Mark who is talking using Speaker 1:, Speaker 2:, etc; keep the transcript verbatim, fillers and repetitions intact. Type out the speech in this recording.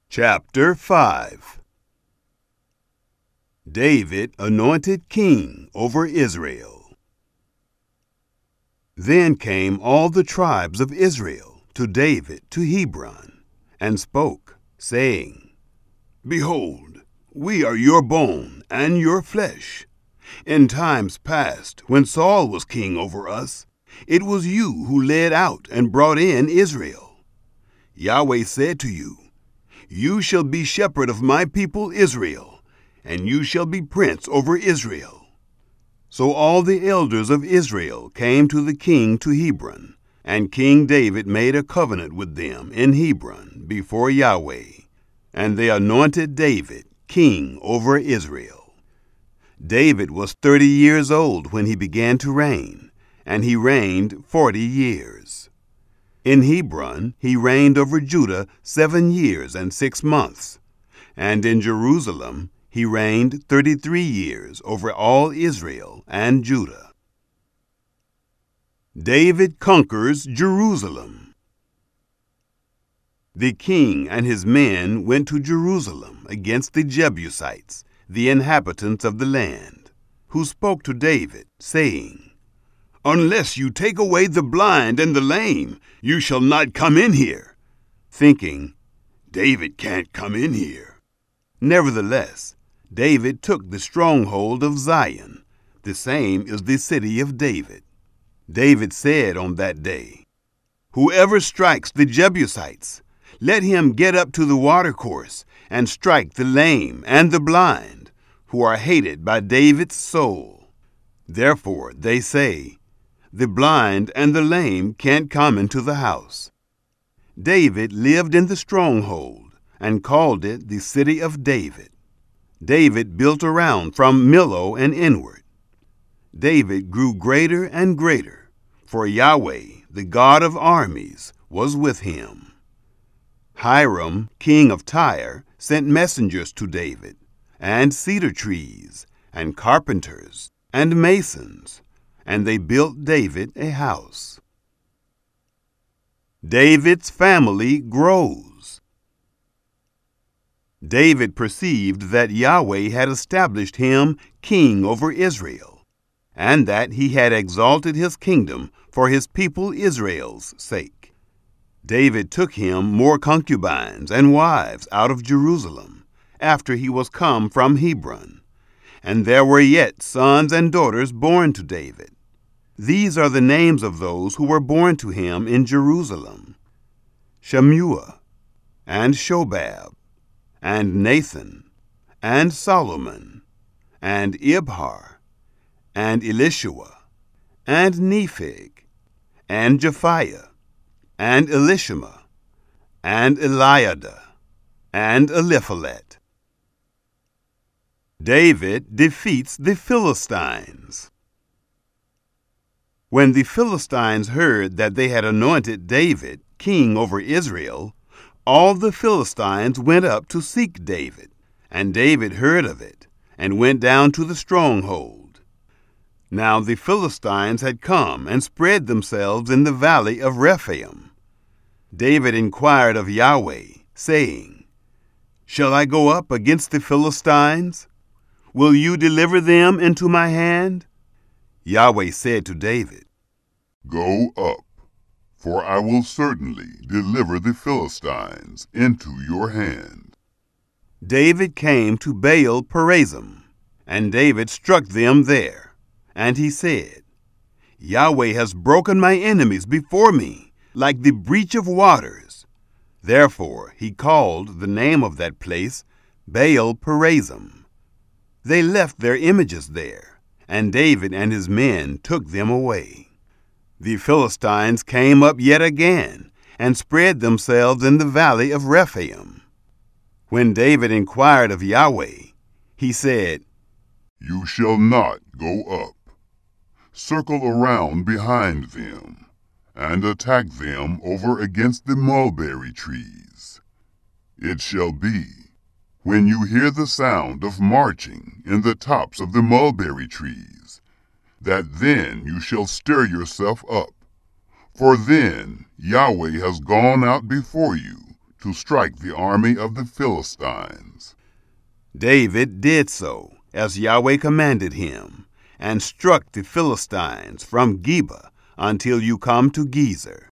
Speaker 1: Chapter five. David anointed king over Israel. Then came all the tribes of Israel to David to Hebron, and spoke, saying, Behold, we are your bone and your flesh. In times past, when Saul was king over us, it was you who led out and brought in Israel. Yahweh said to you, You shall be shepherd of my people Israel, and you shall be prince over Israel. So all the elders of Israel came to the king to Hebron, and King David made a covenant with them in Hebron before Yahweh, and they anointed David king over Israel. David was thirty years old when he began to reign, and he reigned forty years. In Hebron he reigned over Judah seven years and six months, and in Jerusalem he reigned thirty-three years over all Israel and Judah. David conquers Jerusalem. The king and his men went to Jerusalem against the Jebusites, the inhabitants of the land, who spoke to David, saying, Unless you take away the blind and the lame, you shall not come in here, thinking, David can't come in here. Nevertheless, David took the stronghold of Zion. The same is the city of David. David said on that day, Whoever strikes the Jebusites, let him get up to the watercourse and strike the lame and the blind, who are hated by David's soul. Therefore they say, The blind and the lame can't come into the house. David lived in the stronghold and called it the city of David. David built around from Millo and inward. David grew greater and greater, for Yahweh, the God of armies, was with him. Hiram, king of Tyre, sent messengers to David, and cedar trees, and carpenters, and masons, and they built David a house. David's family grows. David perceived that Yahweh had established him king over Israel, and that he had exalted his kingdom for his people Israel's sake. David took him more concubines and wives out of Jerusalem, after he was come from Hebron, and there were yet sons and daughters born to David. These are the names of those who were born to him in Jerusalem: Shammua, and Shobab, and Nathan, and Solomon, and Ibhar, and Elishua, and Nepheg, and Japhiah, and Elishama, and Eliada, and Eliphalet. David defeats the Philistines. When the Philistines heard that they had anointed David king over Israel, all the Philistines went up to seek David, and David heard of it, and went down to the stronghold. Now the Philistines had come and spread themselves in the valley of Rephaim. David inquired of Yahweh, saying, Shall I go up against the Philistines? Will you deliver them into my hand? Yahweh said to David,
Speaker 2: Go up, for I will certainly deliver the Philistines into your hand.
Speaker 1: David came to Baal Perazim, and David struck them there. And he said, Yahweh has broken my enemies before me, like the breach of waters. Therefore he called the name of that place Baal Perazim. They left their images there, and David and his men took them away. The Philistines came up yet again, and spread themselves in the valley of Rephaim. When David inquired of Yahweh, he said,
Speaker 2: You shall not go up. Circle around behind them, and attack them over against the mulberry trees. It shall be, when you hear the sound of marching in the tops of the mulberry trees, that then you shall stir yourself up, for then Yahweh has gone out before you to strike the army of the Philistines."
Speaker 1: David did so, as Yahweh commanded him, and struck the Philistines from Geba until you come to Gezer.